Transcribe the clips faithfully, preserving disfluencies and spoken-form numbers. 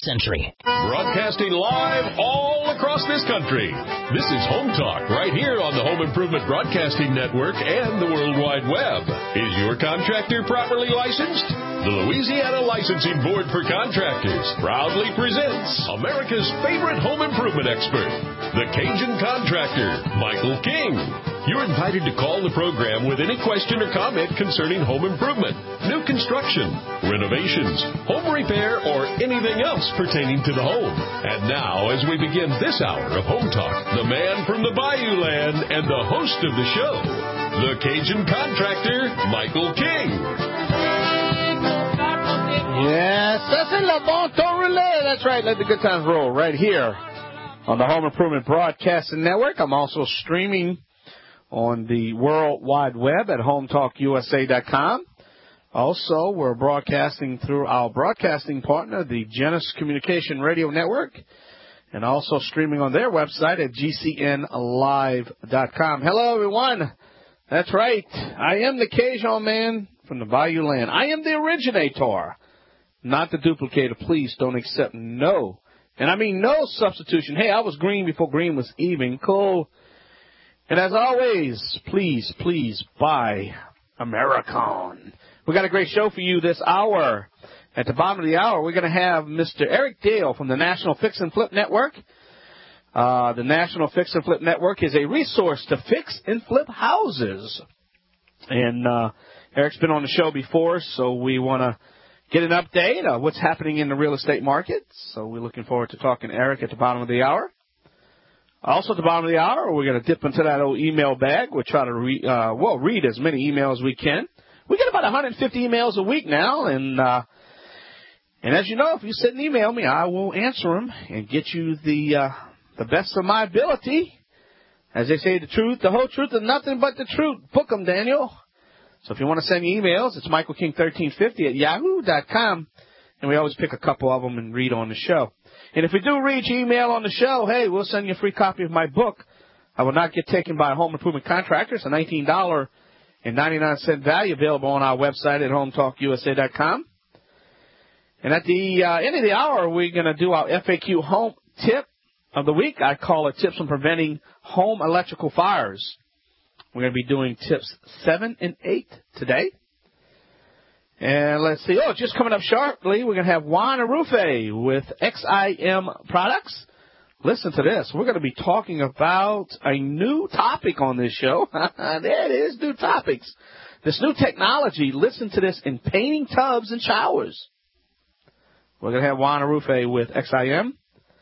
century. Broadcasting live all across this country. This is Home Talk right here on the Home Improvement Broadcasting Network and the World Wide Web. Is your contractor properly licensed? The Louisiana Licensing Board for Contractors proudly presents America's favorite home improvement expert, the Cajun Contractor, Michael King. You're invited to call the program with any question or comment concerning home improvement, new construction, renovations, home repair, or anything else pertaining to the home. And now, as we begin this hour of Home Talk, the man from the Bayou Land and the host of the show, the Cajun Contractor, Michael King. Yes, that's it, Le Bon Temps Relais. That's right, let the good times roll right here on the Home Improvement Broadcasting Network. I'm also streaming on the World Wide Web at home talk U S A dot com. Also, we're broadcasting through our broadcasting partner, the Genesis Communication Radio Network, and also streaming on their website at G C N live dot com. Hello, everyone. That's right. I am the Cajun man from the Bayou Land. I am the originator, not the duplicator. Please don't accept no. And I mean no substitution. Hey, I was green before green was even. Cool. And as always, please, please buy American. We got a great show for you this hour. At the bottom of the hour, we're going to have Mister Eric Dale from the National Fix and Flip Network. Uh, the National Fix and Flip Network is a resource to fix and flip houses. And uh, Eric's been on the show before, so we want to get an update of what's happening in the real estate market. So we're looking forward to talking to Eric at the bottom of the hour. Also, at the bottom of the hour, we're going to dip into that old email bag. We'll try to re- uh, well, read as many emails as we can. We get about one hundred fifty emails a week now, and uh, and as you know, if you sit and email me, I will answer them and get you the uh, the best of my ability. As they say, the truth, the whole truth, and nothing but the truth. Book them, Daniel. So if you want to send me emails, it's michael king thirteen fifty at yahoo dot com, and we always pick a couple of them and read on the show. And if we do read your email on the show, hey, we'll send you a free copy of my book. I will not get taken by a home improvement contractor. It's a nineteen dollars and ninety-nine cents value, available on our website at home talk U S A dot com. And at the uh, end of the hour, we're going to do our F A Q home tip of the week. I call it Tips on Preventing Home Electrical Fires. We're going to be doing tips seven and eight today. And let's see. Oh, just coming up sharply, we're going to have Juan Arrufe with X I M Products. Listen to this. We're going to be talking about a new topic on this show. There it is, new topics. This new technology, listen to this, in painting tubs and showers. We're going to have Juan Arrufe with X I M.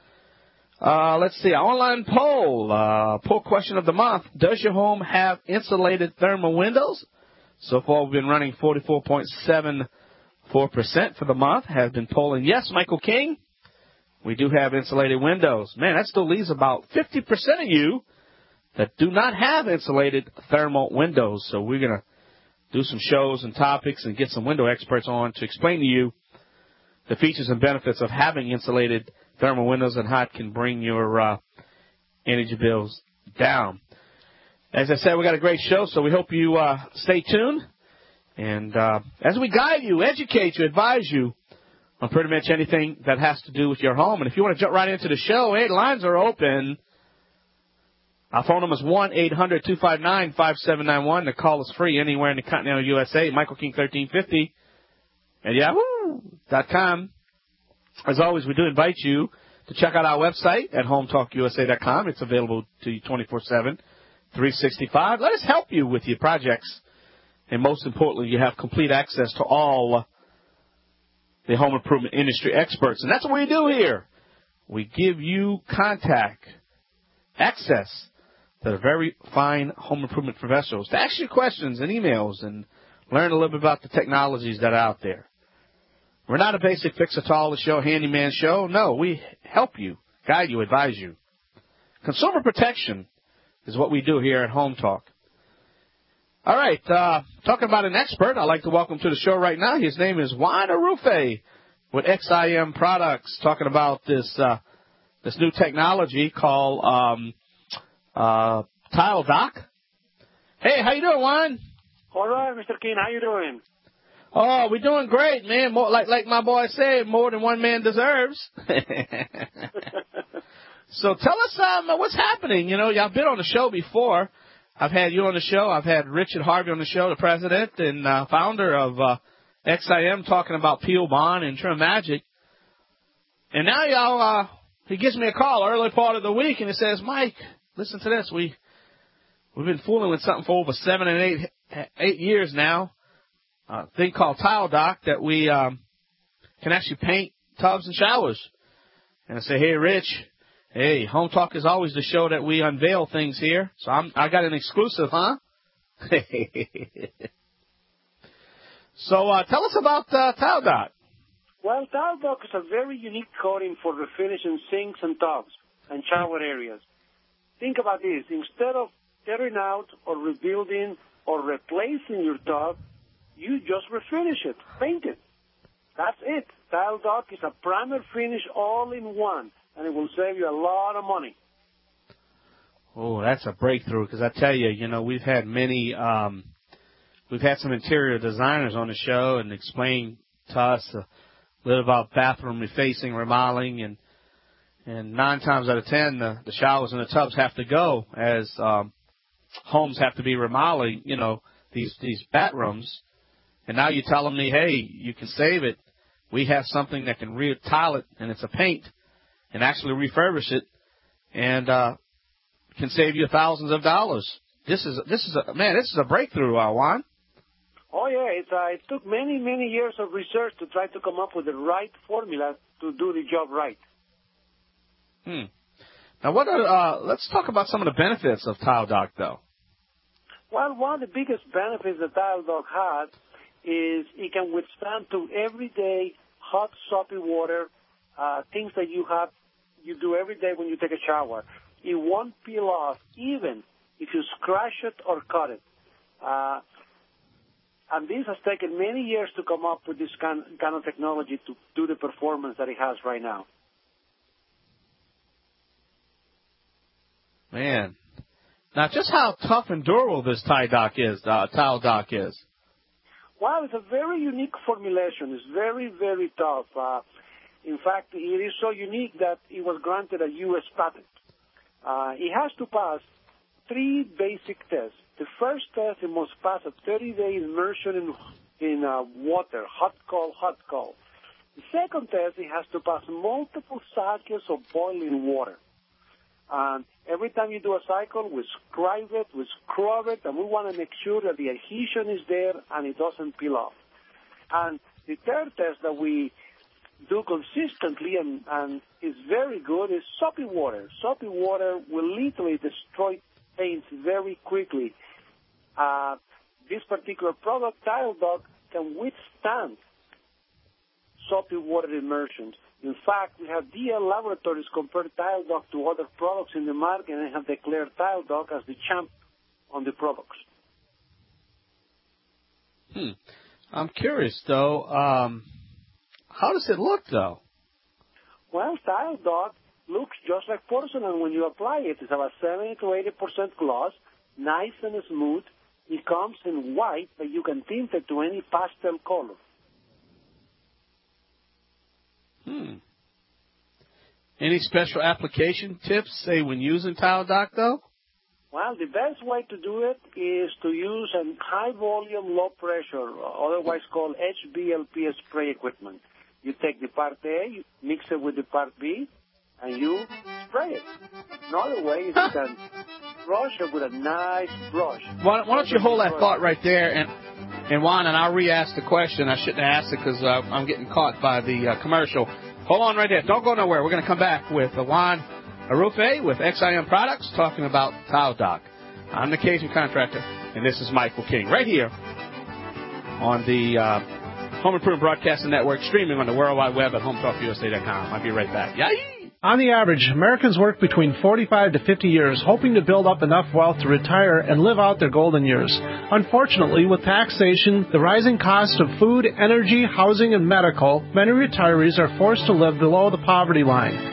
Uh, let's see, our online poll, uh, poll question of the month. Does your home have insulated thermal windows? So far, we've been running forty-four point seven four percent for the month. Have been polling yes, Michael King. We do have insulated windows. Man, that still leaves about fifty percent of you that do not have insulated thermal windows. So we're going to do some shows and topics and get some window experts on to explain to you the features and benefits of having insulated thermal windows and how it can bring your uh, energy bills down. As I said, we got a great show, so we hope you uh, stay tuned. And uh, as we guide you, educate you, advise you on pretty much anything that has to do with your home. And if you want to jump right into the show, hey, lines are open. Our phone number is one eight hundred two five nine five seven nine one. The call is free anywhere in the continental U S A. Michael King thirteen fifty at yahoo dot com. As always, we do invite you to check out our website at home talk U S A dot com. It's available to you twenty-four seven. three sixty-five. Let us help you with your projects. And most importantly, you have complete access to all the home improvement industry experts. And that's what we do here. We give you contact, access to the very fine home improvement professionals to ask you questions and emails and learn a little bit about the technologies that are out there. We're not a basic fix-it-all show, handyman show. No, we help you, guide you, advise you. Consumer protection is what we do here at Home Talk. All right, uh, talking about an expert, I'd like to welcome to the show right now. His name is Juan Arrufe with X I M Products, talking about this uh, this new technology called um, uh, Tile Dock. Hey, how you doing, Juan? All right, Mister King, how you doing? Oh, we're doing great, man. More, like like my boy said, more than one man deserves. So tell us um, what's happening. You know, y'all been on the show before. I've had you on the show. I've had Richard Harvey on the show, the president and uh, founder of uh, X I M, talking about Peel Bond and Trim Magic. And now y'all, uh, he gives me a call early part of the week, and he says, Mike, listen to this. We, we've been fooling with something for over seven and eight, eight years now, a thing called Tile Doc that we um, can actually paint tubs and showers. And I say, hey, Rich, hey, Home Talk is always the show that we unveil things here. So I'm, I got an exclusive, huh? So uh, tell us about uh, Tile Doc. Well, Tile Doc is a very unique coating for refinishing sinks and tubs and shower areas. Think about this. Instead of tearing out or rebuilding or replacing your tub, you just refinish it, paint it. That's it. Tile Doc is a primer finish all in one, and it will save you a lot of money. Oh, that's a breakthrough, because I tell you, you know, we've had many, um, we've had some interior designers on the show and explain to us a little about bathroom refacing, remodeling, and and nine times out of ten, the, the showers and the tubs have to go as um, homes have to be remodeling, you know, these, these bathrooms. And now you tell them, hey, you can save it. We have something that can re-tile it, and it's a paint, and actually refurbish it, and uh, can save you thousands of dollars. This is this is a man. This is a breakthrough, uh, Juan. Oh yeah, it's, uh, it took many many years of research to try to come up with the right formula to do the job right. Hmm. Now, what? Are, uh, let's talk about some of the benefits of Tile Doc, though. Well, one of the biggest benefits that Tile Doc has is it can withstand to everyday hot, soapy water, uh, things that you have, you do every day when you take a shower. It won't peel off, even if you scratch it or cut it. Uh, and this has taken many years to come up with this kind, kind of technology to do the performance that it has right now. Man. Now, just how tough and durable this Tile Doc is, uh, Tile Doc is. Well, it's a very unique formulation. It's very, very tough. Uh, in fact, it is so unique that it was granted a U S patent. Uh, it has to pass three basic tests. The first test, it must pass a thirty-day immersion in, in uh, water, hot, cold, hot, cold. The second test, it has to pass multiple cycles of boiling water. And every time you do a cycle, we scrub it, we scrub it, and we want to make sure that the adhesion is there and it doesn't peel off. And the third test that we do consistently and, and is very good is soapy water. Soapy water will literally destroy paints very quickly. Uh, this particular product, Tile Doc, can withstand soapy water immersions. In fact, we have D L Laboratories compared Tile Doc to other products in the market and have declared Tile Doc as the champ on the products. Hmm. I'm curious, though. Um, how does it look, though? Well, Tile Doc looks just like porcelain when you apply it. It's about seventy to eighty percent gloss, nice and smooth. It comes in white, but you can tint it to any pastel color. Hmm. Any special application tips, say, when using Tile Doc, though? Well, the best way to do it is to use a high-volume, low-pressure, otherwise called H B L P spray equipment. You take the part A, you mix it with the part B, and you spray it. Another way is you can brush it with a nice brush. Why, why don't you hold that thought right there, and, and Juan, and I'll re-ask the question. I shouldn't have asked it because uh, I'm getting caught by the uh, commercial. Hold on right there. Don't go nowhere. We're going to come back with uh, Juan Arufe with X I M Products talking about Tile Doc. I'm the Cajun Contractor, and this is Michael King right here on the uh, Home Improvement Broadcasting Network, streaming on the World Wide Web at home talk u s a dot com. I'll be right back. Yay! On the average, Americans work between forty-five to fifty years hoping to build up enough wealth to retire and live out their golden years. Unfortunately, with taxation, the rising cost of food, energy, housing, and medical, many retirees are forced to live below the poverty line.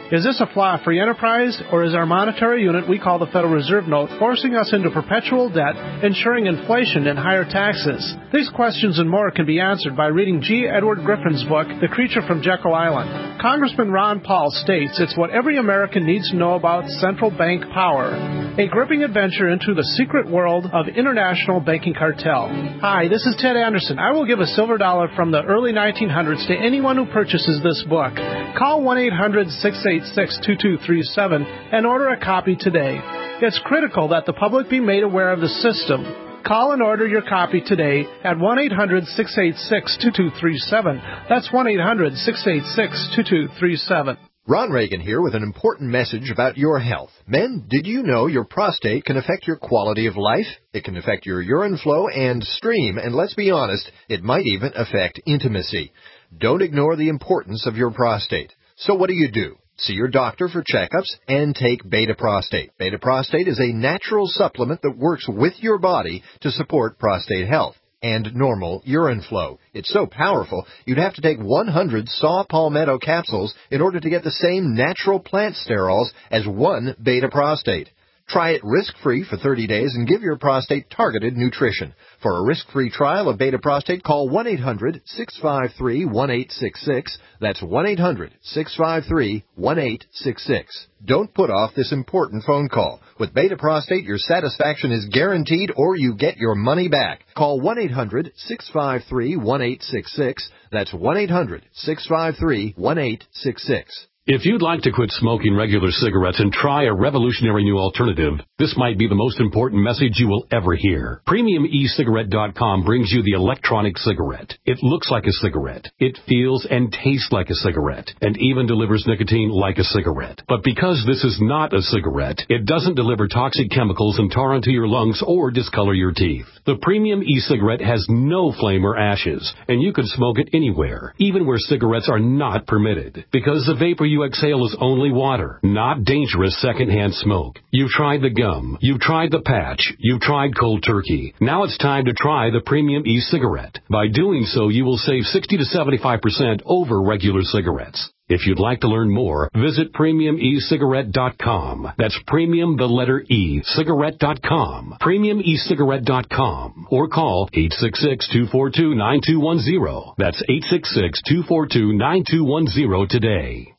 Is this a flaw free enterprise, or is our monetary unit we call the Federal Reserve Note forcing us into perpetual debt, ensuring inflation and higher taxes? These questions and more can be answered by reading G. Edward Griffin's book, The Creature from Jekyll Island. Congressman Ron Paul states it's what every American needs to know about central bank power, a gripping adventure into the secret world of international banking cartel. Hi, this is Ted Anderson. I will give a silver dollar from the early nineteen hundreds to anyone who purchases this book. Call one eight hundred six eight six two two three seven and order a copy today. It's critical that the public be made aware of the system. Call and order your copy today at one eight hundred six eight six two two three seven. That's one eight hundred six eight six two two three seven. Ron Reagan here with an important message about your health. Men, did you know your prostate can affect your quality of life? It can affect your urine flow and stream, and let's be honest, it might even affect intimacy. Don't ignore the importance of your prostate. So what do you do? See your doctor for checkups and take Beta Prostate. Beta Prostate is a natural supplement that works with your body to support prostate health and normal urine flow. It's so powerful, you'd have to take one hundred saw palmetto capsules in order to get the same natural plant sterols as one Beta Prostate. Try it risk-free for thirty days and give your prostate targeted nutrition. For a risk-free trial of Beta Prostate, call one eight hundred six five three one eight six six. That's one eight hundred six five three one eight six six. Don't put off this important phone call. With Beta Prostate, your satisfaction is guaranteed or you get your money back. Call one eight hundred six five three one eight six six. That's one eight hundred six five three one eight six six. If you'd like to quit smoking regular cigarettes and try a revolutionary new alternative, this might be the most important message you will ever hear. Premium E Cigarette dot com brings you the electronic cigarette. It looks like a cigarette. It feels and tastes like a cigarette, and even delivers nicotine like a cigarette. But because this is not a cigarette, it doesn't deliver toxic chemicals and tar into your lungs or discolor your teeth. The Premium E-Cigarette has no flame or ashes, and you can smoke it anywhere, even where cigarettes are not permitted, because the vapor you exhale is only water, not dangerous secondhand smoke. You've tried the gum, you've tried the patch, you've tried cold turkey. Now it's time to try the Premium E-Cigarette. By doing so, you will save sixty to seventy-five percent over regular cigarettes. If you'd like to learn more, visit Premium E Cigarette dot com. That's premium, the letter E, cigarette dot com. Premium E Cigarette dot com. Or call eight six six, two four two, nine two one zero. That's eight six six, two four two, nine two one zero today.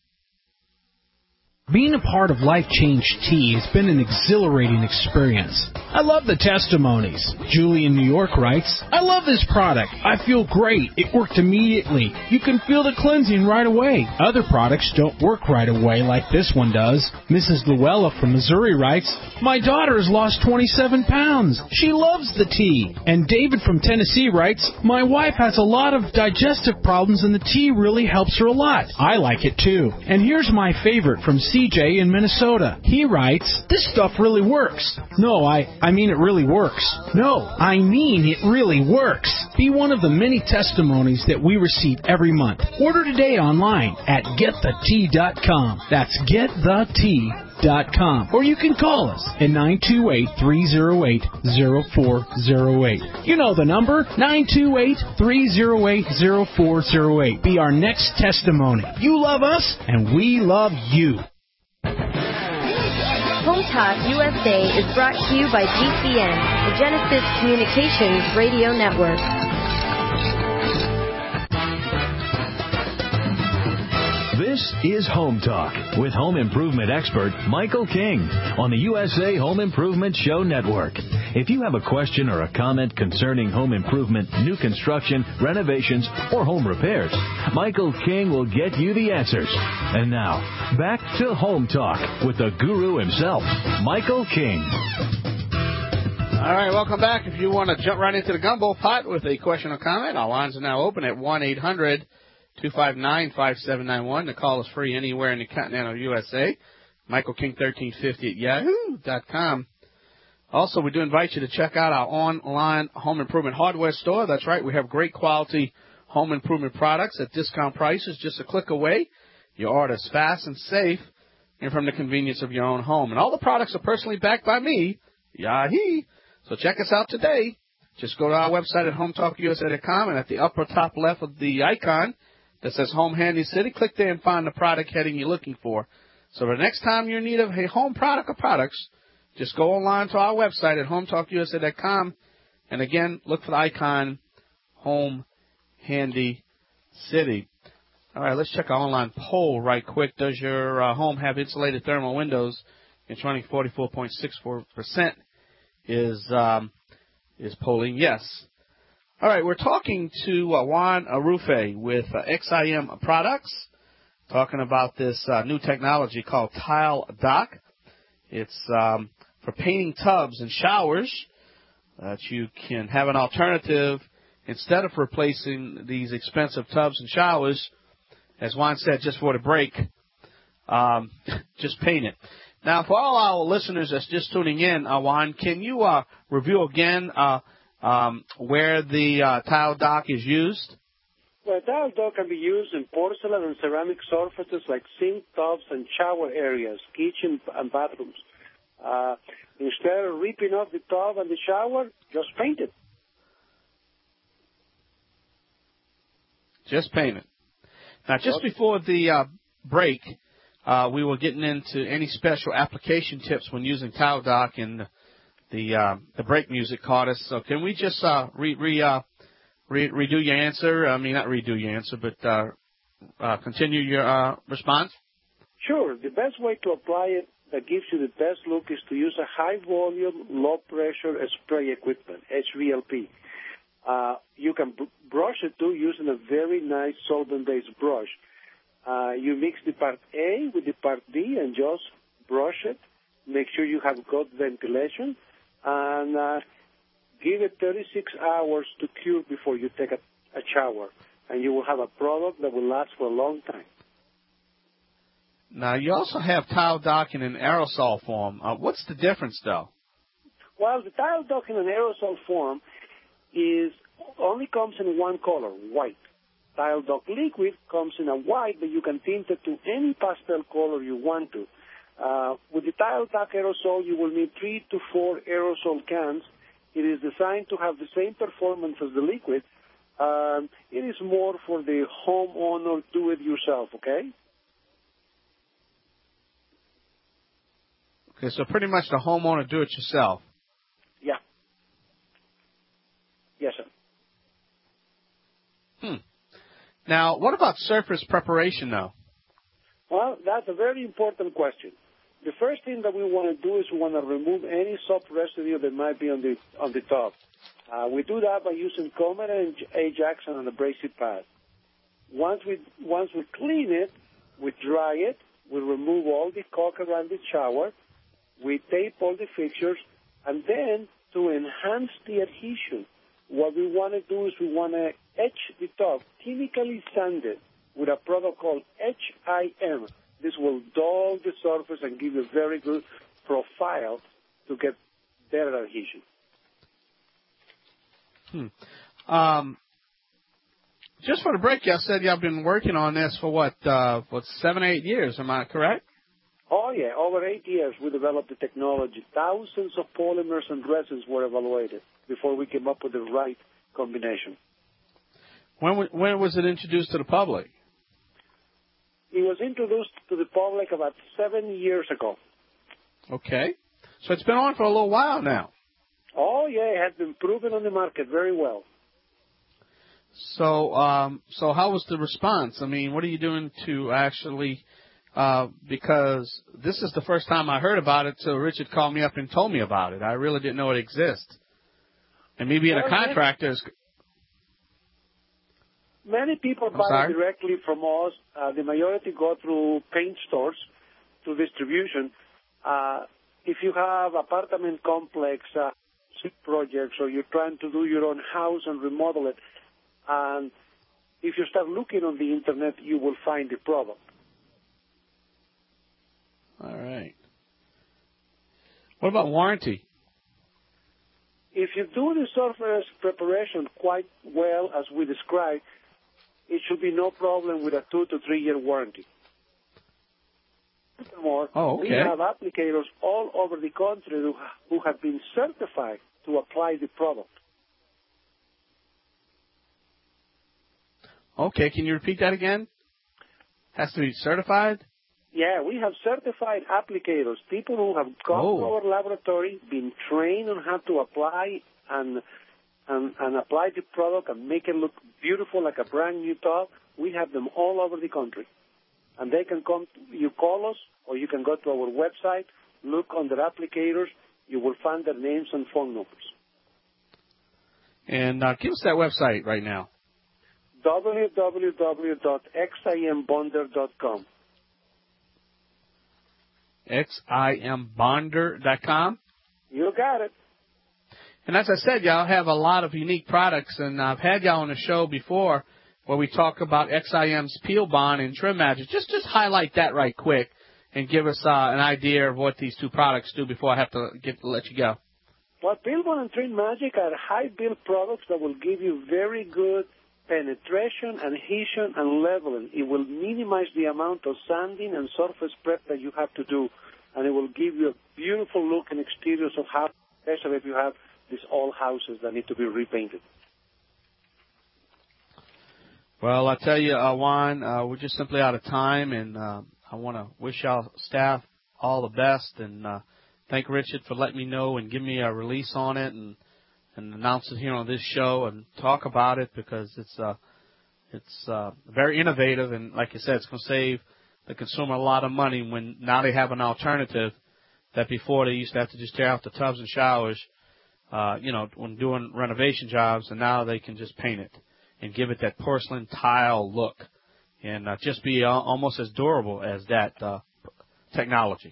Being a part of Life Change Tea has been an exhilarating experience. I love the testimonies. Julie in New York writes, I love this product. I feel great. It worked immediately. You can feel the cleansing right away. Other products don't work right away like this one does. Missus Luella from Missouri writes, my daughter has lost twenty-seven pounds. She loves the tea. And David from Tennessee writes, my wife has a lot of digestive problems and the tea really helps her a lot. I like it too. And here's my favorite from C J in Minnesota. He writes, this stuff really works. No, I, I mean it really works. No, I mean it really works. Be one of the many testimonies that we receive every month. Order today online at get the tea dot com. That's get the tea dot com. Or you can call us at nine two eight, three oh eight, oh four oh eight. You know the number, nine two eight, three oh eight, oh four oh eight. Be our next testimony. You love us, and we love you. Home Talk U S A is brought to you by G C N, the Genesis Communications Radio Network. This is Home Talk with home improvement expert Michael King on the U S A Home Improvement Show Network. If you have a question or a comment concerning home improvement, new construction, renovations, or home repairs, Michael King will get you the answers. And now, back to Home Talk with the guru himself, Michael King. All right, welcome back. If you want to jump right into the gumbo pot with a question or comment, our lines are now open at one eight hundred two five nine five seven nine one. The call is free anywhere in the continental U S A. Michael King thirteen fifty at yahoo dot com. Also, we do invite you to check out our online home improvement hardware store. That's right, we have great quality home improvement products at discount prices just a click away. Your order is fast and safe and from the convenience of your own home. And all the products are personally backed by me, Yahee. So check us out today. Just go to our website at home talk U S A dot com, and at the upper top left of the icon that says Home Handy City, click there and find the product heading you're looking for. So the next time you're in need of a home product or products, just go online to our website at home talk u s a dot com. And again, look for the icon Home Handy City. All right, let's check our online poll right quick. Does your uh, home have insulated thermal windows? Controlling forty-four point six four percent is um, is polling yes. All right, we're talking to uh, Juan Arufe with uh, X I M Products, talking about this uh, new technology called Tile Dock. It's um, for painting tubs and showers that you can have an alternative instead of replacing these expensive tubs and showers. As Juan said, just for the break, um, just paint it. Now, for all our listeners that's just tuning in, uh, Juan, can you uh, review again uh, um, where the uh, Tile Dock is used? Well, Tile Dock can be used in porcelain and ceramic surfaces like sink, tubs, and shower areas, kitchen and bathrooms. Uh, instead of ripping off the tub and the shower, just paint it. Just paint it. Now, just before the uh, break, uh, we were getting into any special application tips when using Tile Dock, and the uh, the break music caught us. So can we just uh, re, re, uh, re, redo your answer? I mean, not redo your answer, but uh, uh, continue your uh, response? Sure. The best way to apply it that gives you the best look is to use a high-volume, low-pressure spray equipment, H V L P. Uh, you can b- brush it, too, using a very nice solvent-based brush. Uh, you mix the part A with the part D and just brush it. Make sure you have good ventilation. And uh, give it thirty-six hours to cure before you take a, a shower. And you will have a product that will last for a long time. Now, you also have Tile Dock in an aerosol form. Uh, what's the difference, though? Well, the Tile Dock in an aerosol form is only comes in one color, white. Tile Dock liquid comes in a white, but you can tint it to any pastel color you want to. Uh, with the Tile Dock aerosol, you will need three to four aerosol cans. It is designed to have the same performance as the liquid. Um, it is more for the homeowner, do-it-yourself, okay? Okay, so pretty much the homeowner do-it-yourself. Yeah. Yes, sir. Hmm. Now, what about surface preparation, though? Well, that's a very important question. The first thing that we want to do is we want to remove any soft residue that might be on the on the top. Uh, we do that by using Comet and Ajax on an abrasive pad. Once we once we clean it, we dry it. We remove all the caulk around the shower. We tape all the fixtures, and then to enhance the adhesion, what we want to do is we want to etch the top, chemically sand it with a product called H I M. This will dull the surface and give a very good profile to get better adhesion. Hmm. Um, just for the break, you said you've been working on this for what, uh, what, seven, eight years, am I correct? Oh, yeah. Over eight years, we developed the technology. Thousands of polymers and resins were evaluated before we came up with the right combination. When, when was it introduced to the public? It was introduced to the public about seven years ago. Okay. So it's been on for a little while now. Oh, yeah. It has been proven on the market very well. So, um, so how was the response? I mean, what are you doing to actually... Uh, because this is the first time I heard about it, so Richard called me up and told me about it. I really didn't know it existed. And me being well, a contractor is... Many people buy sorry? directly from us. Uh, the majority go through paint stores, through distribution. Uh, if you have apartment complex uh, projects or you're trying to do your own house and remodel it, and if you start looking on the Internet, you will find the product. All right. What about warranty? If you do the surface preparation quite well, as we described, it should be no problem with a two to three year warranty. Furthermore, oh, okay. we have applicators all over the country who, who have been certified to apply the product. Okay, can you repeat that again? Has to be certified? Yeah, we have certified applicators, people who have gone oh. to our laboratory, been trained on how to apply and, and and apply the product and make it look beautiful like a brand new tub. We have them all over the country. And they can come, you call us, or you can go to our website, look under applicators, you will find their names and phone numbers. And uh, give us that website right now. w w w dot x i m bonder dot com. x i m bonder dot com. You got it. And as I said, y'all have a lot of unique products, and I've had y'all on the show before where we talk about X I M's Peel Bond and Trim Magic. Just just highlight that right quick and give us uh, an idea of what these two products do before I have to get let you go. Well, Peel Bond and Trim Magic are high-build products that will give you very good penetration, adhesion, and leveling. It will minimize the amount of sanding and surface prep that you have to do, and it will give you a beautiful look and exteriors of house, especially if you have these old houses that need to be repainted. Well, I tell you, uh, Juan, uh, we're just simply out of time, and uh, I want to wish y'all staff all the best, and uh, thank Richard for letting me know and give me a release on it and, and announce it here on this show and talk about it, because it's uh, it's uh, very innovative, and like you said, it's going to save the consumer a lot of money when now they have an alternative that before they used to have to just tear out the tubs and showers, uh, you know, when doing renovation jobs, and now they can just paint it and give it that porcelain tile look, and uh, just be uh, almost as durable as that uh, technology.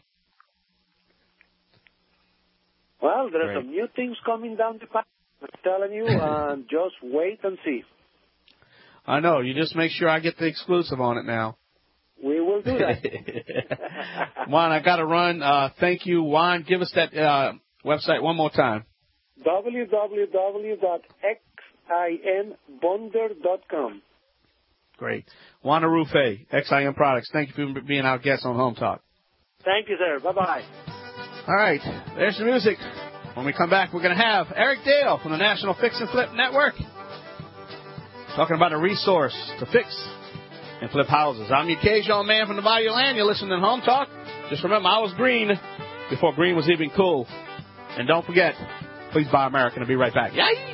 Well, there are Great. some new things coming down the pipe. I'm telling you, uh, just wait and see. I know. You just make sure I get the exclusive on it now. We will do that. Juan, I got to run. Uh, thank you, Juan. Give us that uh, website one more time. w w w dot x i m bonder dot com. Great. Juan Arrufe, X I M Products. Thank you for being our guest on Home Talk. Thank you, sir. Bye-bye. All right. There's the music. When we come back, we're going to have Eric Dale from the National Fix and Flip Network talking about a resource to fix and flip houses. I'm your Cajun man from the Bayou Land. You're listening to Home Talk. Just remember, I was green before green was even cool. And don't forget, please buy American. I'll be right back. Yay!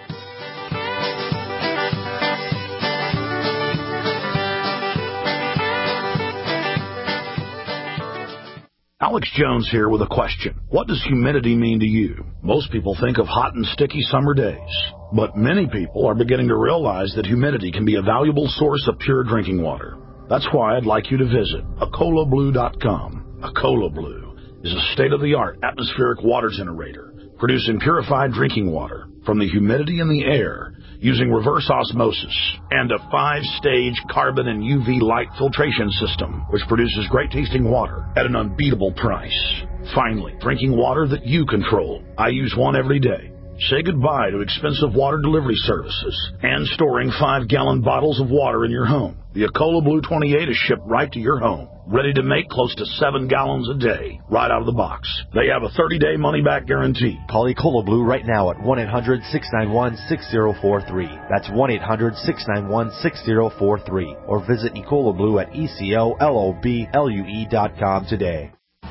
Alex Jones here with a question. What does humidity mean to you? Most people think of hot and sticky summer days, but many people are beginning to realize that humidity can be a valuable source of pure drinking water. That's why I'd like you to visit Acola Blue dot com. Acola Blue is a state-of-the-art atmospheric water generator producing purified drinking water from the humidity in the air using reverse osmosis and a five-stage carbon and U V light filtration system, which produces great-tasting water at an unbeatable price. Finally, drinking water that you control. I use one every day. Say goodbye to expensive water delivery services and storing five-gallon bottles of water in your home. The Acola Blue twenty-eight is shipped right to your home, ready to make close to seven gallons a day, right out of the box. They have a thirty-day money-back guarantee. Call Ecola Blue right now at one eight hundred six nine one six zero four three. That's one eight hundred six nine one six zero four three. Or visit Ecola Blue at E C O L O B L U E dot com today.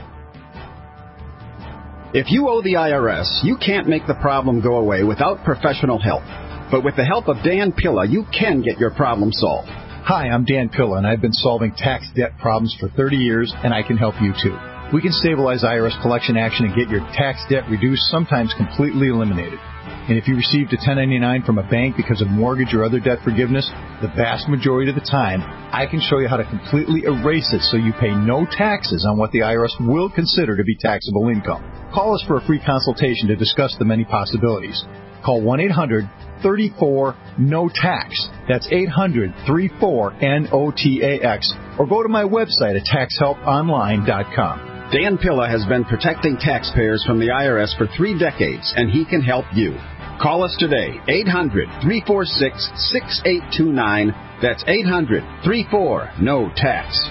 If you owe the I R S, you can't make the problem go away without professional help. But with the help of Dan Pilla, you can get your problem solved. Hi, I'm Dan Pilla, and I've been solving tax debt problems for thirty years, and I can help you too. We can stabilize I R S collection action and get your tax debt reduced, sometimes completely eliminated. And if you received a ten ninety-nine from a bank because of mortgage or other debt forgiveness, the vast majority of the time, I can show you how to completely erase it so you pay no taxes on what the I R S will consider to be taxable income. Call us for a free consultation to discuss the many possibilities. Call one eight hundred three four N O T A X. That's eight hundred three four N O T A X. Or go to my website at tax help online dot com. Dan Pilla has been protecting taxpayers from the I R S for three decades, and he can help you. Call us today, eight hundred three four six six eight two nine. That's eight hundred three four N O T A X.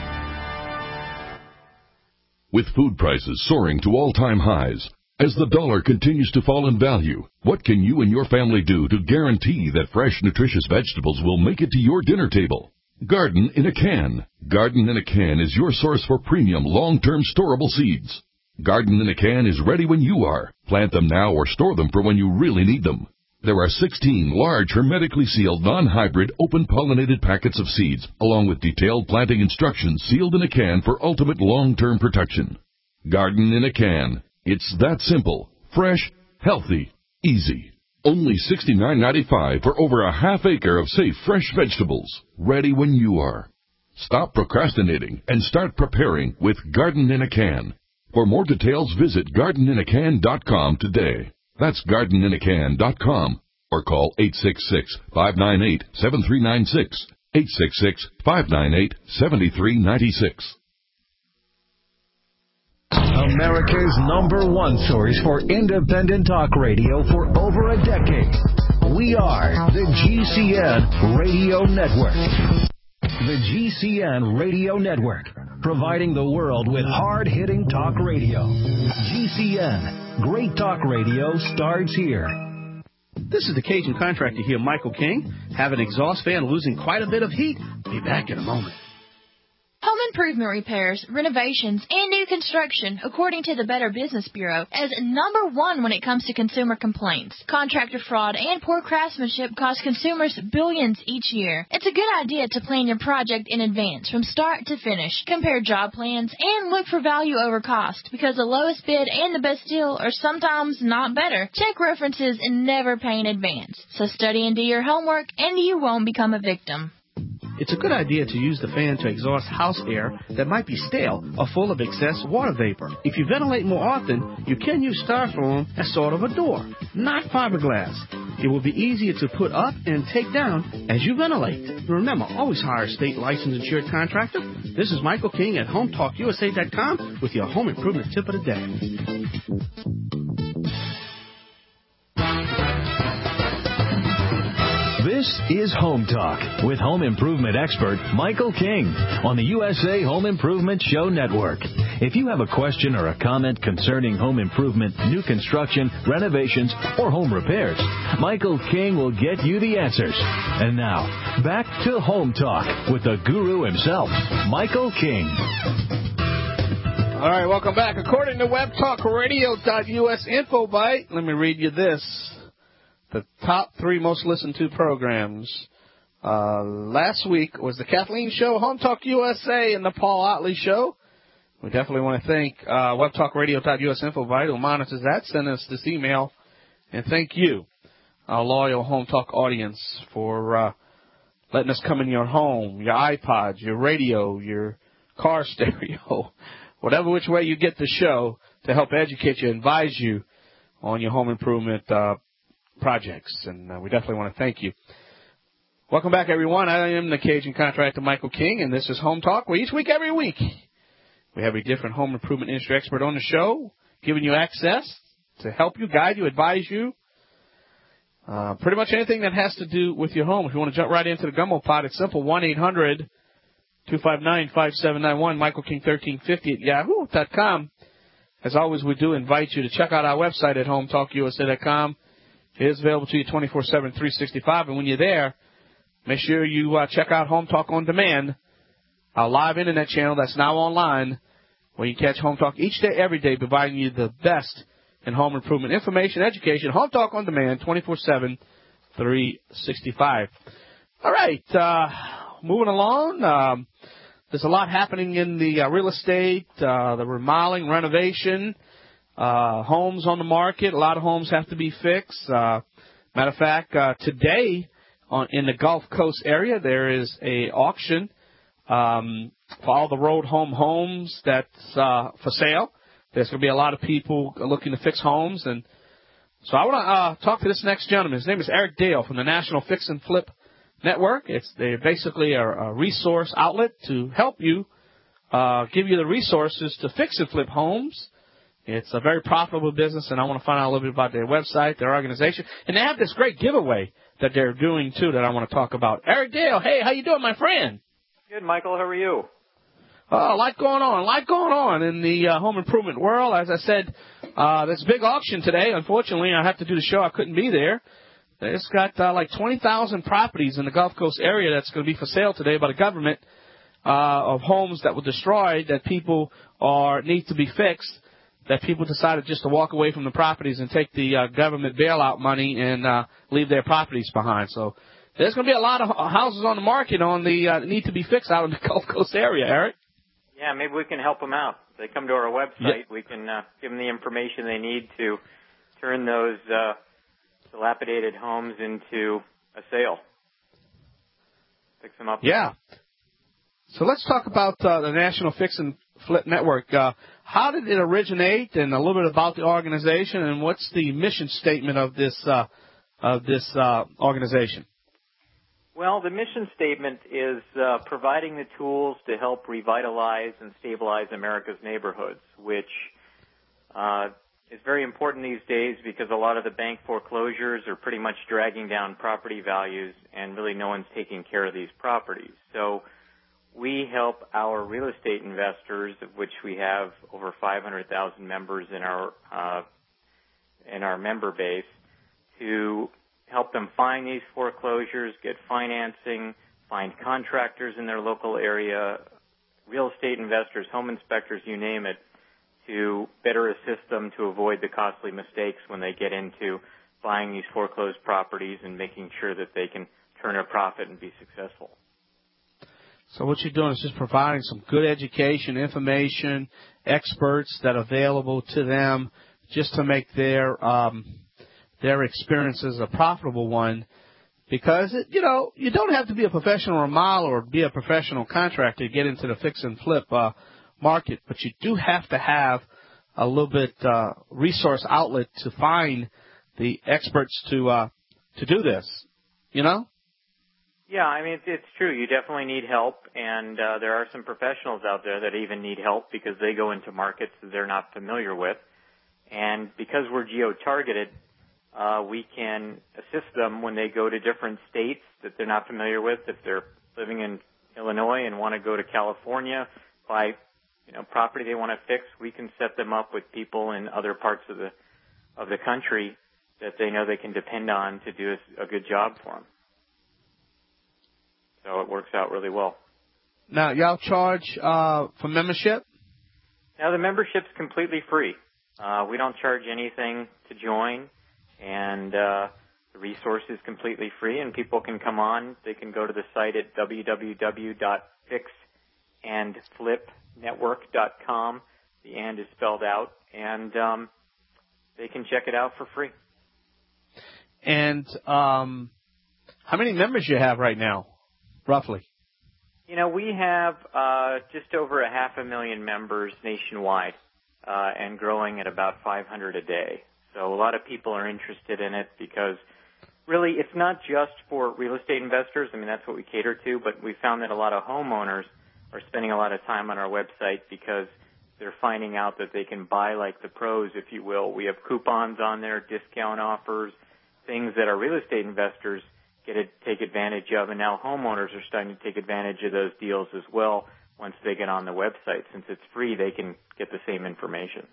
With food prices soaring to all-time highs, as the dollar continues to fall in value, what can you and your family do to guarantee that fresh, nutritious vegetables will make it to your dinner table? Garden in a Can. Garden in a Can is your source for premium, long-term storable seeds. Garden in a Can is ready when you are. Plant them now or store them for when you really need them. There are sixteen large, hermetically sealed, non-hybrid, open-pollinated packets of seeds, along with detailed planting instructions sealed in a can for ultimate long-term protection. Garden in a Can. It's that simple, fresh, healthy, easy. Only sixty-nine ninety-five for over a half acre of safe, fresh vegetables, ready when you are. Stop procrastinating and start preparing with Garden in a Can. For more details, visit garden in a can dot com today. That's garden in a can dot com or call eight six six, five nine eight, seven three nine six, eight six six, five nine eight, seven three nine six. America's number one source for independent talk radio for over a decade. We are the G C N Radio Network. The G C N Radio Network, providing the world with hard-hitting talk radio. G C N, great talk radio starts here. This is the Cajun contractor here, Michael King. Have an exhaust fan losing quite a bit of heat? Be back in a moment. Home improvement repairs, renovations, and new construction, according to the Better Business Bureau, as number one when it comes to consumer complaints. Contractor fraud and poor craftsmanship cost consumers billions each year. It's a good idea to plan your project in advance, from start to finish. Compare job plans and look for value over cost, because the lowest bid and the best deal are sometimes not better. Check references and never pay in advance. So study and do your homework, and you won't become a victim. It's a good idea to use the fan to exhaust house air that might be stale or full of excess water vapor. If you ventilate more often, you can use styrofoam as sort of a door, not fiberglass. It will be easier to put up and take down as you ventilate. Remember, always hire a state licensed insured contractor. This is Michael King at home talk U S A dot com with your home improvement tip of the day. This is Home Talk with home improvement expert Michael King on the U S A Home Improvement Show Network. If you have a question or a comment concerning home improvement, new construction, renovations, or home repairs, Michael King will get you the answers. And now, back to Home Talk with the guru himself, Michael King. All right, welcome back. According to web talk radio dot U S InfoBite, let me read you this. The top three most listened to programs uh, last week was the Kathleen Show, Home Talk U S A, and the Paul Otley Show. We definitely want to thank uh, web talk radio dot U S InfoBite, who monitors that. Send us this email. And thank you, our loyal Home Talk audience, for uh, letting us come in your home, your iPods, your radio, your car stereo, whatever which way you get the show, to help educate you, advise you on your home improvement uh projects, and uh, we definitely want to thank you. Welcome back, everyone. I am the Cajun contractor, Michael King, and this is Home Talk, where each week, every week, we have a different home improvement industry expert on the show, giving you access to help you, guide you, advise you, uh, pretty much anything that has to do with your home. If you want to jump right into the gumbo pot, it's simple, one eight hundred two five nine five seven nine one, Michael King thirteen fifty at yahoo dot com. As always, we do invite you to check out our website at home talk U S A dot com. It is available to you twenty-four seven, three sixty-five, and when you're there, make sure you uh, check out Home Talk On Demand, our live internet channel that's now online, where you catch Home Talk each day, every day, providing you the best in home improvement information, education. Home Talk On Demand, twenty-four seven, three sixty-five. All right, uh, moving along. Um, there's a lot happening in the uh, real estate, uh, the remodeling, renovation. Uh, homes on the market. A lot of homes have to be fixed. Uh, matter of fact, uh, today on, in the Gulf Coast area, there is a auction um, for all the road home homes that's uh, for sale. There's going to be a lot of people looking to fix homes. And so I want to uh, talk to this next gentleman. His name is Eric Dale from the National Fix and Flip Network. It's they're basically a, a resource outlet to help you, uh, give you the resources to fix and flip homes. It's a very profitable business, and I want to find out a little bit about their website, their organization. And they have this great giveaway that they're doing, too, that I want to talk about. Eric Dale, hey, how you doing, my friend? Good, Michael. How are you? Uh, a lot going on, a lot going on in the uh, home improvement world. As I said, uh, there's a big auction today. Unfortunately, I have to do the show. I couldn't be there. It's got uh, like twenty thousand properties in the Gulf Coast area that's going to be for sale today by the government uh, of homes that were destroyed that people are need to be fixed, that people decided just to walk away from the properties and take the uh, government bailout money and uh, leave their properties behind. So there's going to be a lot of houses on the market on the uh, need to be fixed out in the Gulf Coast area, Eric. Yeah, maybe we can help them out. If they come to our website, yep. we can uh, give them the information they need to turn those uh, dilapidated homes into a sale. Fix them up. Yeah. So let's talk about uh, the National Fix and Flip Network. Uh, how did it originate, and a little bit about the organization, and what's the mission statement of this uh, of this uh, organization? Well, the mission statement is uh, providing the tools to help revitalize and stabilize America's neighborhoods, which uh, is very important these days because a lot of the bank foreclosures are pretty much dragging down property values, and really no one's taking care of these properties. So we help our real estate investors, of which we have over five hundred thousand members in our uh, in our member base, to help them find these foreclosures, get financing, find contractors in their local area, real estate investors, home inspectors, you name it, to better assist them to avoid the costly mistakes when they get into buying these foreclosed properties and making sure that they can turn a profit and be successful. So what you're doing is just providing some good education, information, experts that are available to them just to make their um, their experiences a profitable one. Because, it, you know, you don't have to be a professional remodeler or be a professional contractor to get into the fix and flip uh, market, but you do have to have a little bit uh, resource outlet to find the experts to uh, to do this, you know? Yeah, I mean, it's, it's true. You definitely need help, and uh, there are some professionals out there that even need help because they go into markets that they're not familiar with. And because we're geo-targeted, uh, we can assist them when they go to different states that they're not familiar with. If they're living in Illinois and want to go to California, buy you know, property they want to fix, we can set them up with people in other parts of the of the country that they know they can depend on to do a, a good job for them. So it works out really well. Now, y'all charge uh, for membership? Now, the membership's completely free. Uh, we don't charge anything to join, and uh, the resource is completely free, and people can come on. They can go to the site at w w w dot fix and flip network dot com. The and is spelled out, and um, they can check it out for free. And um, how many members you have right now, roughly? You know, we have uh, just over a half a million members nationwide, uh, and growing at about five hundred a day. So a lot of people are interested in it because really it's not just for real estate investors. I mean, that's what we cater to, but we found that a lot of homeowners are spending a lot of time on our website because they're finding out that they can buy like the pros, if you will. We have coupons on there, discount offers, things that our real estate investors get to take advantage of, and now homeowners are starting to take advantage of those deals as well. Once they get on the website, since it's free, they can get the same information.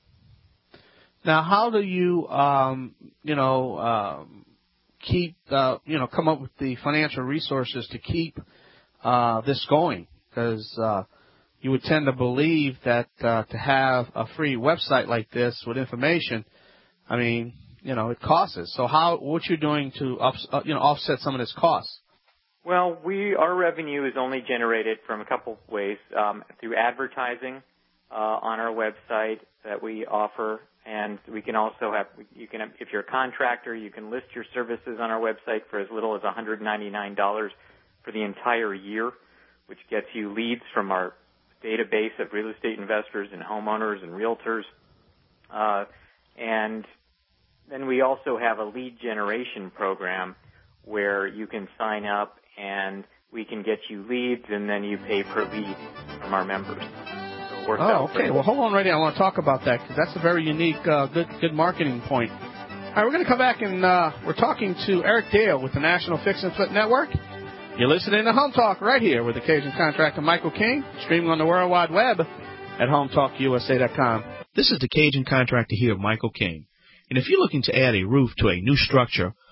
Now, how do you, um, you know, um, keep, uh, you know, come up with the financial resources to keep uh, this going? Because uh, you would tend to believe that uh, to have a free website like this with information, I mean, you know, it costs us. So how, what you're doing to, ups, uh, you know, offset some of this cost? Well, we our revenue is only generated from a couple of ways, um, through advertising uh, on our website that we offer, and we can also have you can if you're a contractor, you can list your services on our website for as little as one hundred ninety-nine dollars for the entire year, which gets you leads from our database of real estate investors and homeowners and realtors, uh, and then we also have a lead generation program where you can sign up and we can get you leads, and then you pay per lead from our members. So it works oh, out okay. Well, hold on right now. I want to talk about that because that's a very unique, uh, good, good marketing point. All right, we're going to come back and uh, we're talking to Eric Dale with the National Fix and Flip Network. You're listening to Home Talk right here with the Cajun contractor Michael King, streaming on the World Wide Web at home talk u s a dot com. This is the Cajun contractor here, Michael King. And if you're looking to add a roof to a new structure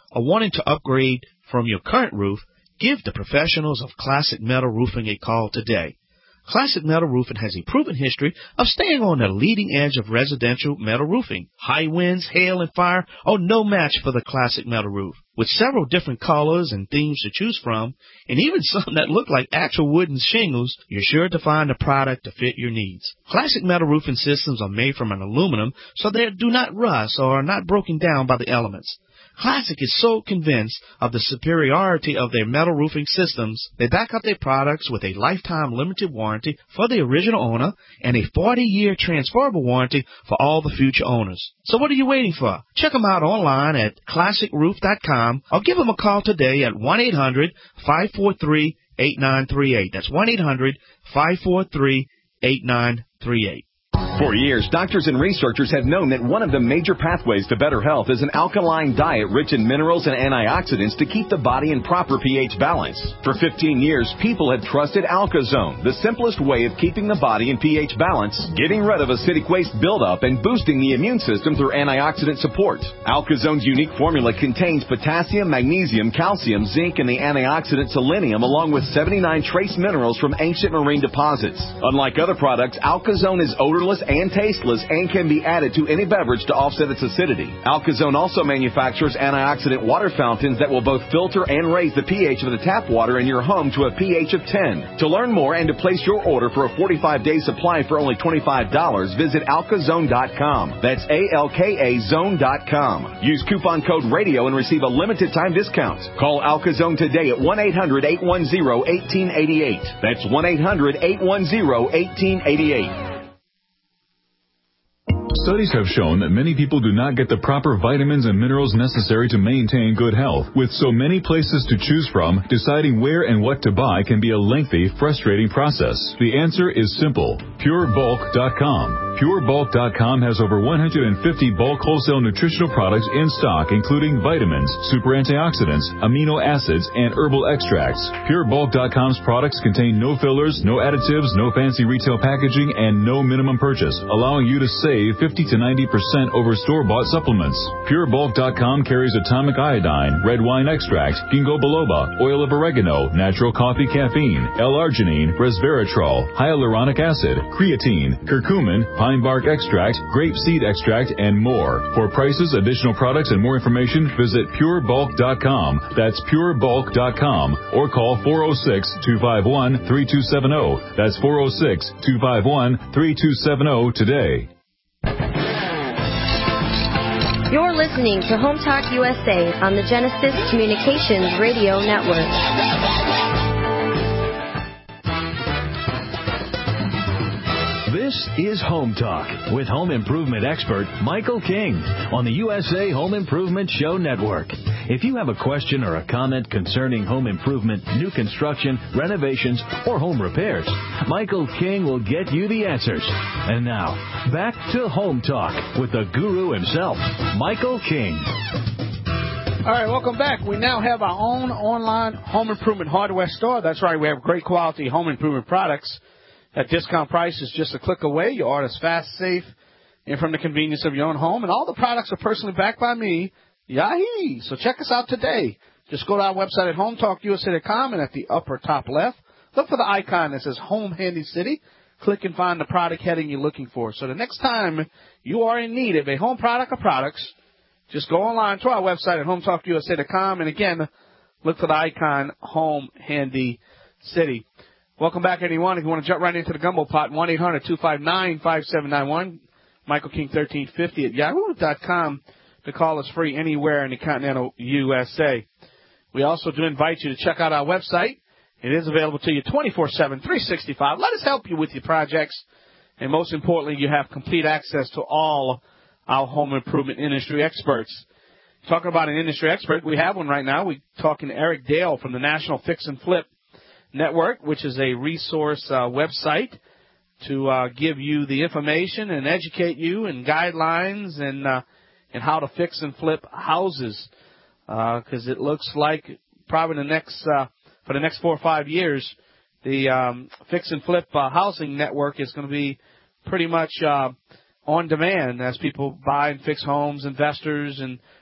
or wanting to upgrade from your current roof, give the professionals of Classic Metal Roofing a call today. Classic Metal Roofing has a proven history of staying on the leading edge of residential metal roofing. High winds, hail, and fire are no match for the Classic Metal Roof. With several different colors and themes to choose from, and even some that look like actual wooden shingles, you're sure to find a product to fit your needs. Classic Metal Roofing systems are made from an aluminum, so they do not rust or are not broken down by the elements. Classic is so convinced of the superiority of their metal roofing systems, they back up their products with a lifetime limited warranty for the original owner and a forty-year transferable warranty for all the future owners. So what are you waiting for? Check them out online at classic roof dot com or give them a call today at one eight hundred five four three eight nine three eight. That's one eight hundred five four three eight nine three eight. For years, doctors and researchers have known that one of the major pathways to better health is an alkaline diet rich in minerals and antioxidants to keep the body in proper pH balance. For fifteen years, people have trusted AlkaZone, the simplest way of keeping the body in pH balance, getting rid of acidic waste buildup, and boosting the immune system through antioxidant support. AlkaZone's unique formula contains potassium, magnesium, calcium, zinc, and the antioxidant selenium, along with seventy-nine trace minerals from ancient marine deposits. Unlike other products, AlkaZone is odorless and tasteless and can be added to any beverage to offset its acidity. AlkaZone also manufactures antioxidant water fountains that will both filter and raise the pH of the tap water in your home to a pH of ten. To learn more and to place your order for a forty-five day supply for only twenty-five dollars, visit alkazone dot com. That's A L K A zone dot com. Use coupon code RADIO and receive a limited time discount. Call AlkaZone today at one eight hundred eight one zero one eight eight eight. That's one eight hundred eight one zero one eight eight eight. Studies have shown that many people do not get the proper vitamins and minerals necessary to maintain good health. With so many places to choose from, deciding where and what to buy can be a lengthy, frustrating process. The answer is simple. pure bulk dot com. pure bulk dot com has over one hundred fifty bulk wholesale nutritional products in stock, including vitamins, super antioxidants, amino acids, and herbal extracts. pure bulk dot com's products contain no fillers, no additives, no fancy retail packaging, and no minimum purchase, allowing you to save fifty to ninety percent over store-bought supplements. pure bulk dot com carries atomic iodine, red wine extract, ginkgo biloba, oil of oregano, natural coffee caffeine, L-arginine, resveratrol, hyaluronic acid, creatine, curcumin, pine bark extract, grape seed extract, and more. For prices, additional products, and more information, visit pure bulk dot com. That's pure bulk dot com. Or call four oh six, two five one, three two seven oh. That's four oh six, two five one, three two seven oh today. You're listening to Home Talk U S A on the Genesis Communications Radio Network. This is Home Talk with home improvement expert Michael King on the U S A Home Improvement Show Network. If you have a question or a comment concerning home improvement, new construction, renovations, or home repairs, Michael King will get you the answers. And now, back to Home Talk with the guru himself, Michael King. All right, welcome back. We now have our own online home improvement hardware store. That's right, we have great quality home improvement products at discount prices just a click away. Your order's fast, safe, and from the convenience of your own home. And all the products are personally backed by me, Yahi. So check us out today. Just go to our website at home talk u s a dot com, and at the upper top left, look for the icon that says Home Handy City. Click and find the product heading you're looking for. So the next time you are in need of a home product or products, just go online to our website at home talk u s a dot com, and again, look for the icon Home Handy City. Welcome back, everyone. If you want to jump right into the gumbo pot, one eight hundred two five nine five seven nine one, Michael King thirteen fifty at yahoo dot com to call us free anywhere in the continental U S A. We also do invite you to check out our website. It is available to you twenty-four seven, three sixty-five. Let us help you with your projects. And most importantly, you have complete access to all our home improvement industry experts. Talking about an industry expert, we have one right now. We're talking to Eric Dale from the National Fix and Flip Network, which is a resource uh, website to uh, give you the information and educate you and guidelines and uh, and how to fix and flip houses. Because uh, it looks like probably the next uh, for the next four or five years, the um, Fix and Flip uh, Housing Network is going to be pretty much uh, on demand as people buy and fix homes, investors and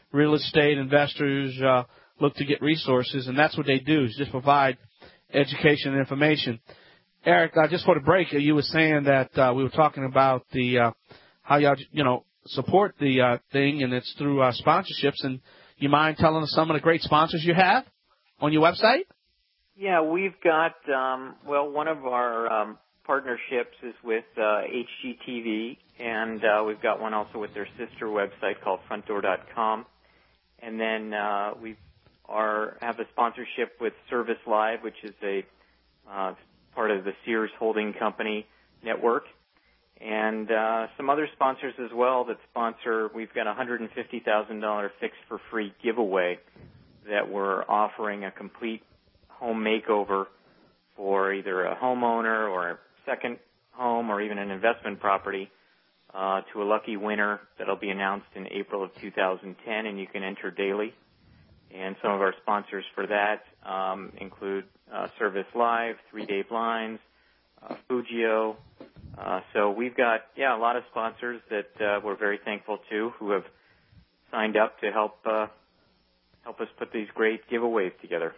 real estate investors uh, look to get resources, and that's what they do, is just provide education and information. Eric, uh, just for the break, you were saying that uh, we were talking about the uh, how y'all, you know, support the uh, thing, and it's through uh, sponsorships. And you mind telling us some of the great sponsors you have on your website? Yeah, we've got, um, well, one of our um, partnerships is with uh, H G T V, and uh, we've got one also with their sister website called front door dot com. And then uh, we are have a sponsorship with Service Live, which is a uh, part of the Sears Holding Company network. And uh, some other sponsors as well that sponsor. We've got a one hundred fifty thousand dollars Fix for Free giveaway that we're offering a complete home makeover for either a homeowner or a second home or even an investment property uh, to a lucky winner that'll be announced in April of two thousand ten, and you can enter daily. And some of our sponsors for that um, include uh, Service Live, Three Day Blinds, uh, Fujio. Uh, so we've got, yeah, a lot of sponsors that uh, we're very thankful to who have signed up to help uh, help us put these great giveaways together.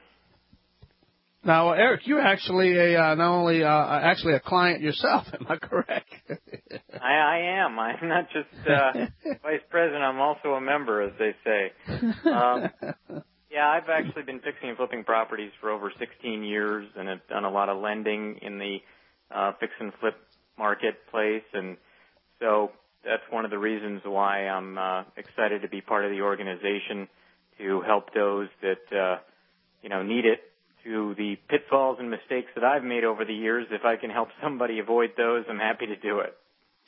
Now, Eric, you're actually a uh, not only uh, actually a client yourself. Am I correct? I, I am. I'm not just uh, vice president. I'm also a member, as they say. Um, yeah, I've actually been fixing and flipping properties for over sixteen years, and have done a lot of lending in the uh, fix and flip marketplace, and so that's one of the reasons why I'm uh, excited to be part of the organization to help those that uh, you know need it. To the pitfalls and mistakes that I've made over the years. If I can help somebody avoid those, I'm happy to do it.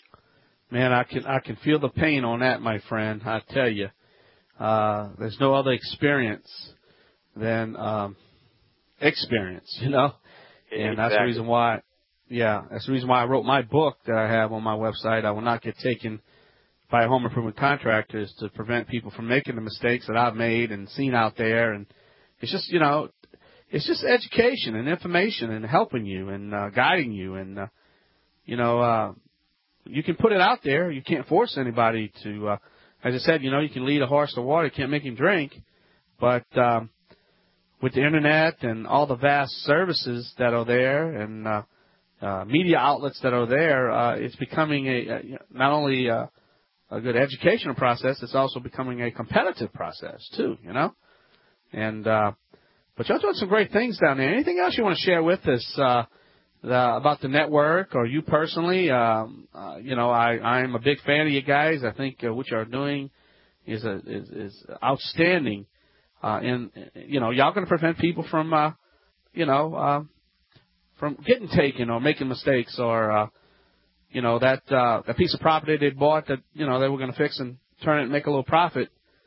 Man, I can I can feel the pain on that, my friend. I tell you, uh, there's no other experience than um, experience, you know. And exactly. That's the reason why. Yeah, that's the reason why I wrote my book that I have on my website. I will not get taken by home improvement contractors to prevent people from making the mistakes that I've made and seen out there. And it's just, you know. It's just education and information and helping you and uh, guiding you. And, uh, you know, uh, you can put it out there. You can't force anybody to, uh, as I said, you know, you can lead a horse to water. You can't make him drink. But um, with the Internet and all the vast services that are there and uh, uh, media outlets that are there, uh, it's becoming a, a not only a, a good educational process, it's also becoming a competitive process, too, you know. And uh But y'all doing some great things down there. Anything else you want to share with us uh, the, about the network or you personally? Um, uh, you know, I, I'm a big fan of you guys. I think uh, what you're doing is a, is, is outstanding. Uh, and you know, y'all going to prevent people from, uh, you know, uh, from getting taken or making mistakes or, uh, you know, that uh, that piece of property they bought that you know they were going to fix and turn it and make a little profit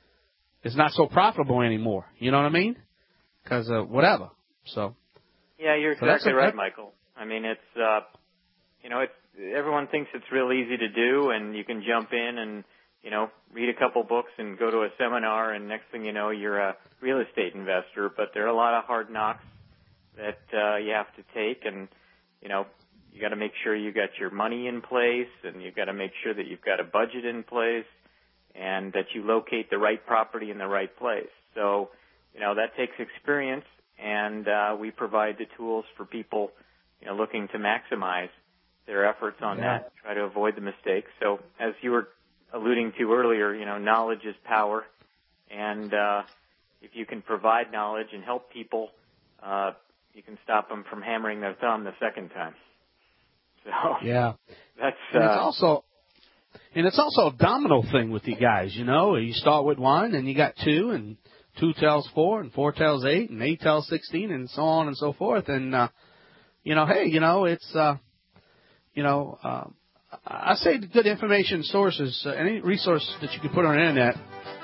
is not so profitable anymore. You know what I mean? Because uh, whatever. So. Yeah, you're so exactly a, right, Michael. I mean, it's uh, you know, it's everyone thinks it's real easy to do, and you can jump in and you know read a couple books and go to a seminar, and next thing you know, you're a real estate investor. But there are a lot of hard knocks that uh, you have to take, and you know, you got to make sure you got your money in place, and you've got to make sure that you've got a budget in place, and that you locate the right property in the right place. So. You know, that takes experience, and uh, we provide the tools for people, you know, looking to maximize their efforts on yeah. that, try to avoid the mistakes. So as you were alluding to earlier, you know, knowledge is power, and uh, if you can provide knowledge and help people, uh, you can stop them from hammering their thumb the second time. So yeah, that's and uh, it's also and it's also a domino thing with you guys. You know, you start with one, and you got two, and two tells four, and four tells eight, and eight tells sixteen, and so on and so forth. And, uh, you know, hey, you know, it's, uh, you know, uh, I say the good information sources, uh, any resource that you can put on the Internet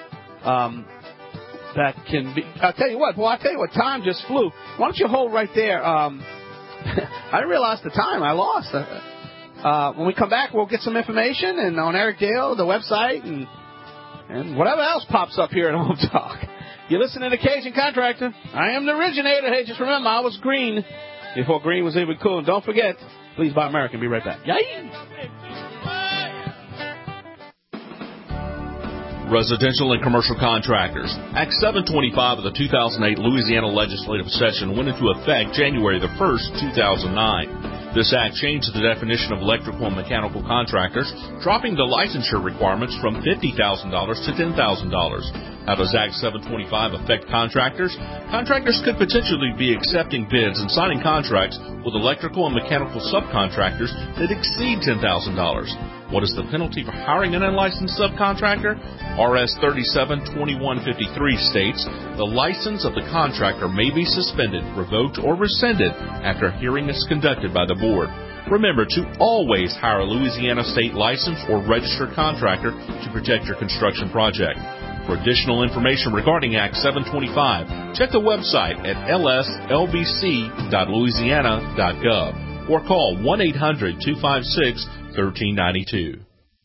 um, that can be, I'll tell you what, boy, I'll tell you what, time just flew. Why don't you hold right there? Um, I realized the time I lost. Uh, uh, when we come back, we'll get some information and on Eric Dale, the website, and, and whatever else pops up here at Home Talk. You're listening to Cajun Contractor. I am the originator. Hey, just remember, I was green before green was even cool. And don't forget, please buy American. Be right back. Yay! Residential and commercial contractors. Act seven twenty-five of the two thousand eight Louisiana legislative session went into effect January the first, two thousand nine. This act changed the definition of electrical and mechanical contractors, dropping the licensure requirements from fifty thousand dollars to ten thousand dollars. How does Act seven twenty-five affect contractors? Contractors could potentially be accepting bids and signing contracts with electrical and mechanical subcontractors that exceed ten thousand dollars. What is the penalty for hiring an unlicensed subcontractor? R S thirty-seven twenty-one fifty-three states the license of the contractor may be suspended, revoked, or rescinded after a hearing is conducted by the board. Remember to always hire a Louisiana state licensed or registered contractor to protect your construction project. For additional information regarding Act seven twenty-five, check the website at l s l b c dot louisiana dot gov or call one eight hundred two five six one three nine two.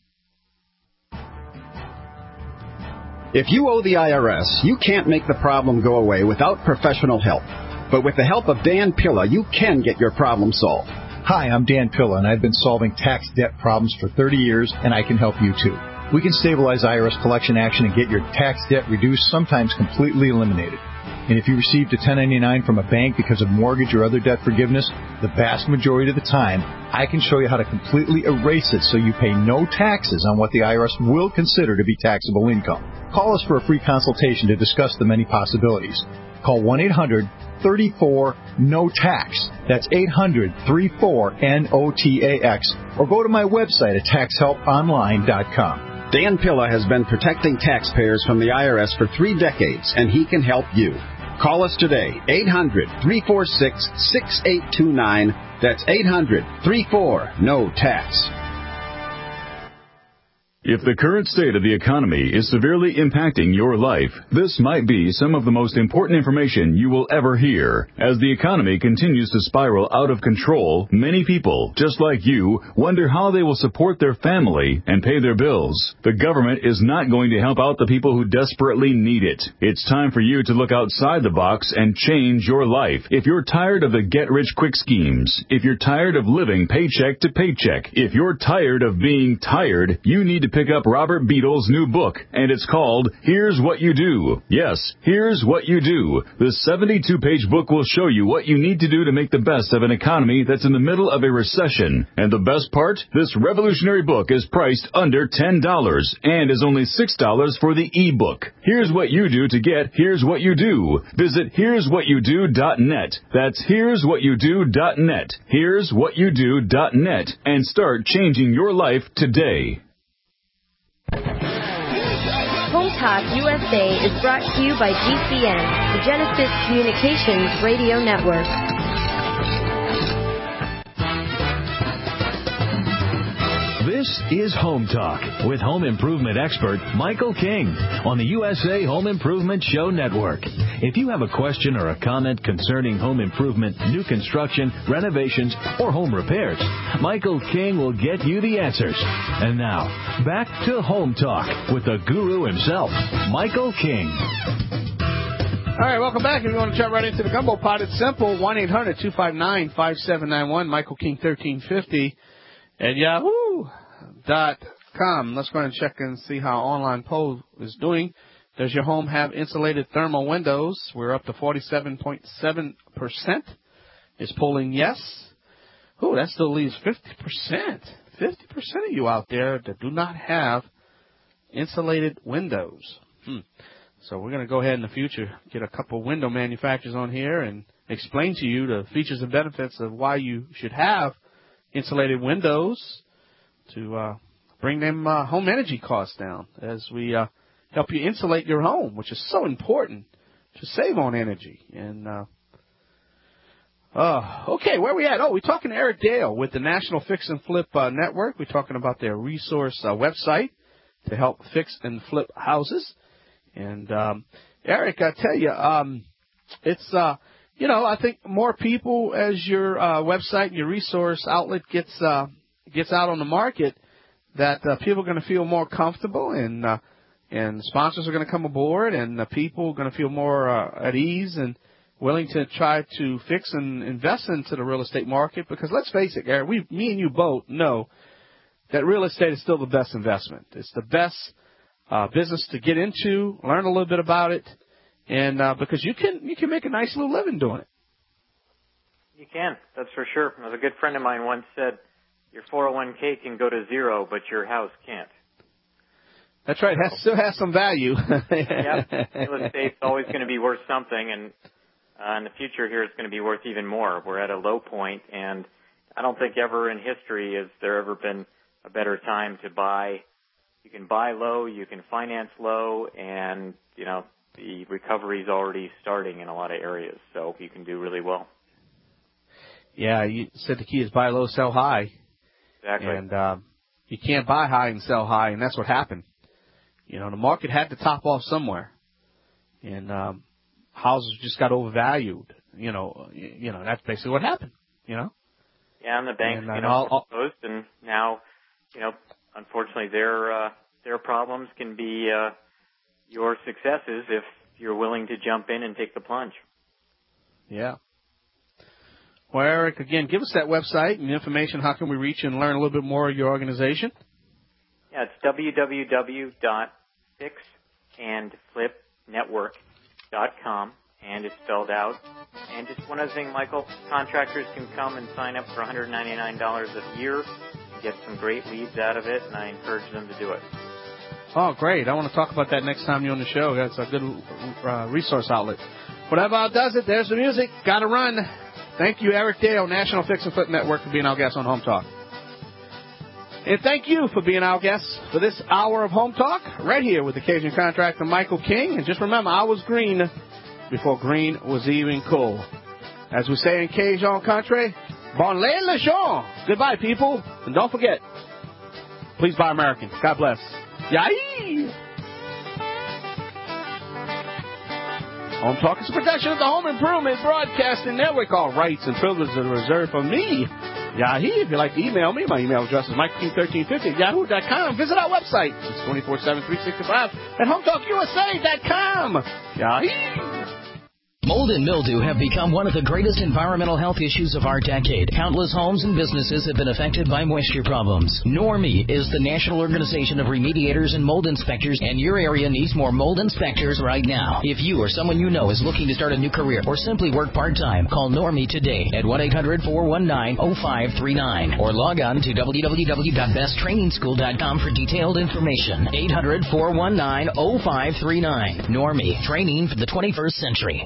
If you owe the I R S, you can't make the problem go away without professional help. But with the help of Dan Pilla, you can get your problem solved. Hi, I'm Dan Pilla, and I've been solving tax debt problems for thirty years, and I can help you too. We can stabilize I R S collection action and get your tax debt reduced, sometimes completely eliminated. And if you received a ten ninety-nine from a bank because of mortgage or other debt forgiveness, the vast majority of the time, I can show you how to completely erase it so you pay no taxes on what the I R S will consider to be taxable income. Call us for a free consultation to discuss the many possibilities. Call one eight hundred thirty-four N O T A X. That's eight hundred thirty-four N O T A X. Or go to my website at tax help online dot com. Dan Pilla has been protecting taxpayers from the I R S for three decades, and he can help you. Call us today, eight hundred three four six six eight two nine. That's eight hundred thirty-four N O T A X. If the current state of the economy is severely impacting your life, this might be some of the most important information you will ever hear. As the economy continues to spiral out of control, many people, just like you, wonder how they will support their family and pay their bills. The government is not going to help out the people who desperately need it. It's time for you to look outside the box and change your life. If you're tired of the get-rich-quick schemes, if you're tired of living paycheck to paycheck, if you're tired of being tired, you need to pick up Robert Beadle's new book, and it's called Here's What You Do. Yes, Here's What You Do. The seventy-two page book will show you what you need to do to make the best of an economy that's in the middle of a recession. And the best part? This revolutionary book is priced under ten dollars and is only six dollars for the e-book. Here's what you do to get Here's What You Do. Visit here's what you do dot net. That's here's what you do dot net. here's what you do dot net and start changing your life today. Home Talk U S A is brought to you by G C N, the Genesis Communications Radio Network. This is Home Talk with home improvement expert Michael King on the U S A Home Improvement Show Network. If you have a question or a comment concerning home improvement, new construction, renovations, or home repairs, Michael King will get you the answers. And now, back to Home Talk with the guru himself, Michael King. All right, welcome back. If you want to jump right into the gumbo pot, it's simple. one eight hundred two five nine five seven nine one, Michael King thirteen fifty at yahoo dot com. Let's go ahead and check and see how online poll is doing. Does your home have insulated thermal windows? We're up to forty-seven point seven percent. Is polling yes. Ooh, that still leaves fifty percent. fifty percent of you out there that do not have insulated windows. Hmm. So we're going to go ahead in the future, get a couple window manufacturers on here and explain to you the features and benefits of why you should have insulated windows to uh, bring them uh, home energy costs down as we uh, help you insulate your home, which is so important to save on energy. And uh, uh, okay, where are we at? Oh, we're talking to Eric Dale with the National Fix and Flip uh, Network. We're talking about their resource uh, website to help fix and flip houses. And um, Eric, I tell you, um, it's uh, you know, I think more people as your uh, website and your resource outlet gets uh, gets out on the market, that uh, people are going to feel more comfortable, and uh, and sponsors are going to come aboard, and uh, people are going to feel more uh, at ease and willing to try to fix and invest into the real estate market. Because let's face it, Eric, we, me and you both know that real estate is still the best investment. It's the best uh, business to get into, learn a little bit about it, and uh, because you can you can make a nice little living doing it. You can, that's for sure. As a good friend of mine once said, your four oh one k can go to zero, but your house can't. That's right. It still has some value. Yep. Real estate's always going to be worth something, and uh, in the future here it's going to be worth even more. We're at a low point, and I don't think ever in history has there ever been a better time to buy. You can buy low, you can finance low, and, you know, the recovery is already starting in a lot of areas, so you can do really well. Yeah, you said the key is buy low, sell high. Exactly. And uh, you can't buy high and sell high, and that's what happened. You know, the market had to top off somewhere, and um, houses just got overvalued. You know, you know that's basically what happened. You know. Yeah, and the banks, and, uh, you know, foreclosed, and now, you know, unfortunately, their uh, their problems can be uh, your successes if you're willing to jump in and take the plunge. Yeah. Well, Eric, again, give us that website and information. How can we reach you and learn a little bit more of your organization? Yeah, it's w w w dot fix and flip network dot com, and it's spelled out. And just one other thing, Michael, contractors can come and sign up for one hundred ninety-nine dollars a year and get some great leads out of it, and I encourage them to do it. Oh, great. I want to talk about that next time you're on the show. That's a good uh, resource outlet. Whatever does it, there's the music. Got to run. Thank you, Eric Dale, National Fix and Flip Network, for being our guest on Home Talk. And thank you for being our guest for this hour of Home Talk, right here with the Cajun contractor Michael King. And just remember, I was green before green was even cool. As we say in Cajun country, bon lait le Jean. Goodbye, people. And don't forget, please buy American. God bless. Yay! Home Talk is a production of the Home Improvement Broadcasting Network. All rights and privileges are reserved for me. Yahoo! If you'd like to email me, my email address is michael king thirteen fifty at yahoo dot com. Visit our website. It's twenty-four seven, three sixty-five at home talk u s a dot com. Yahoo! Mold and mildew have become one of the greatest environmental health issues of our decade. Countless homes and businesses have been affected by moisture problems. NORMI is the National Organization of Remediators and Mold Inspectors, and your area needs more mold inspectors right now. If you or someone you know is looking to start a new career or simply work part-time, call NORMI today at one eight hundred, four one nine, oh five three nine or log on to w w w dot best training school dot com for detailed information. eight hundred, four one nine, oh five three nine. NORMI, training for the twenty-first century.